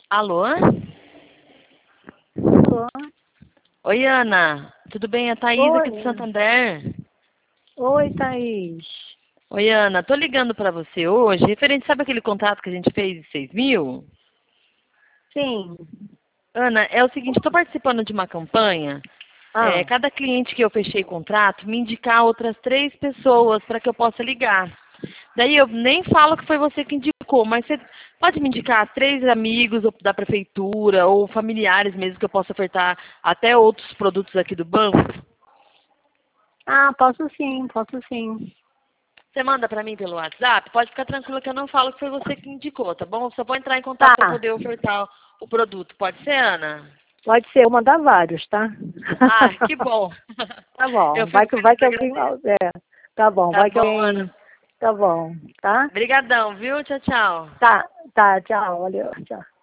Alô? Alô? Oi, Ana. Tudo bem? É a Thaís aqui do Oi. Santander. Oi, Thaís. Oi, Ana. Tô ligando pra você hoje, referente, sabe aquele contrato que a gente fez de 6 mil? Sim. Ana, é o seguinte, estou participando de uma campanha. Ah, Cada cliente que eu fechei contrato, me indicar outras 3 pessoas para que eu possa ligar. Daí eu nem falo que foi você que indicou, mas você pode me indicar 3 amigos da prefeitura ou familiares mesmo que eu possa ofertar até outros produtos aqui do banco? posso sim, posso sim. Você manda para mim pelo WhatsApp? Pode ficar tranquila que eu não falo que foi você que indicou, tá bom? Só vou entrar em contato para Tá, poder ofertar o produto. Pode ser, Ana? pode ser. Vou mandar vários, tá? Ah, que bom. Tá Eu bom. Vai fico que, feliz, vai que alguém... agradeço. tá bom, Tá vai que bom, Ana. alguém... Tá bom, tá? Obrigadão, viu? Tchau, tchau. Tá, tá, tchau, valeu, tchau.